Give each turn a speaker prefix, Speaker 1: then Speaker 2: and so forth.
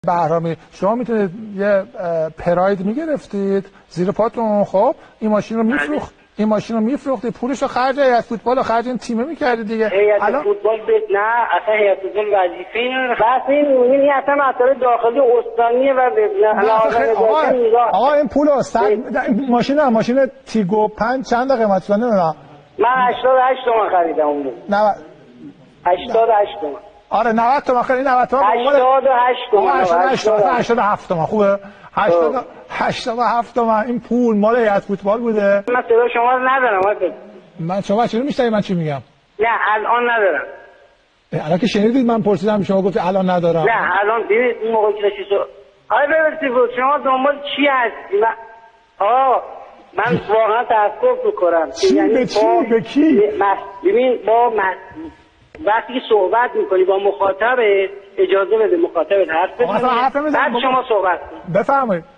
Speaker 1: بهرامی شما میتونید یه پراید میگرفتید زیر پاتون، خب این ماشین رو میفروختید پولش رو خرج هیئت فوتبال و خرج این تیم میکردید دیگه.
Speaker 2: هیئت فوتبال نه اصلا هیئت فوتبال وظیفه این بس این اصلا مسئله داخلی استانیه و
Speaker 1: آقا این پول ماشین تیگو 5 چند قیمت کنه؟ نه
Speaker 2: من 88 تومن خریدم اون بود. 88 تومن.
Speaker 1: آره 90 تومن خرید. 90 تومن
Speaker 2: 88 تومن
Speaker 1: 87 تومن خوبه. 87 تومن این پول مال هیئت فوتبال بوده.
Speaker 2: من صدا شما رو ندارم.
Speaker 1: من شما چرا میشنوید من چی میگم؟
Speaker 2: نه الان ندارم.
Speaker 1: الان که شنیدید من پرسیدم شما گفتید الان ندارم.
Speaker 2: نه الان دیدید این موقع که چیزو آره ببینید شما دنبال چی هستی؟ من واقعا تاسف میکنم.
Speaker 1: یعنی به کی؟
Speaker 2: ببین با وقتی که صحبت میکنی با مخاطب اجازه بده مخاطب حرف بزنه بعد شما صحبت کنید.
Speaker 1: بفرمایید.